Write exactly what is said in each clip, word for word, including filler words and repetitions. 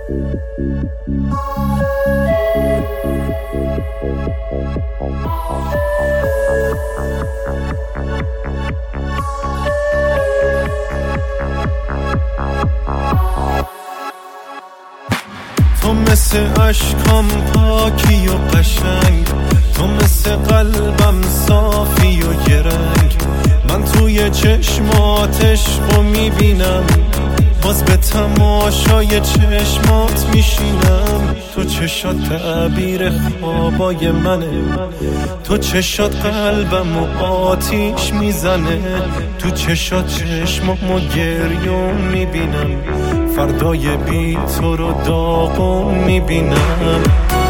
تو مثل اشکام پاکی و قشنگ، تو مثل قلبم صافی و گرنگ. من توی چشماتش رو میبینم، باز به تماشای چشمات میشینم. تو چشات تعبیر خوابای منه، تو چشات قلبم و آتیش میزنه. تو چشات چشمامو گریون میبینم، فردای بی تو رو داغون میبینم.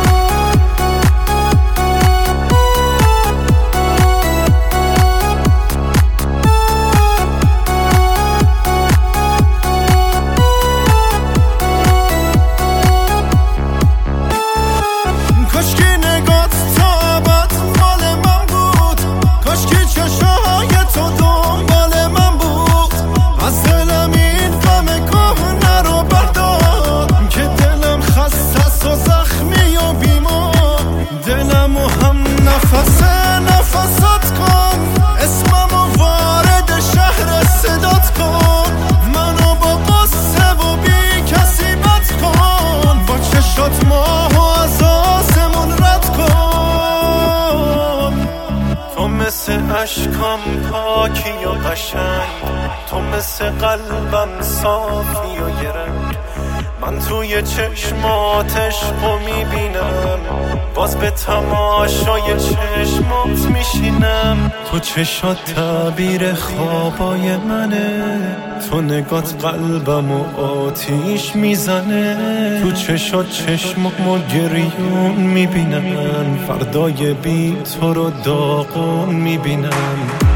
مثل اشکام پاکی و قشنگ، تو مثل قلبم صافی و گرنگ. من توی چشماتش رو میبینم، باز به تماشای چشمات میشینم. تو چشات تعبیر خوابای منه، تو نگات قلبم و آتیش میزنه. تو چشات چشمامو گریون میبینم، فردای بی تو رو داغون میبینم.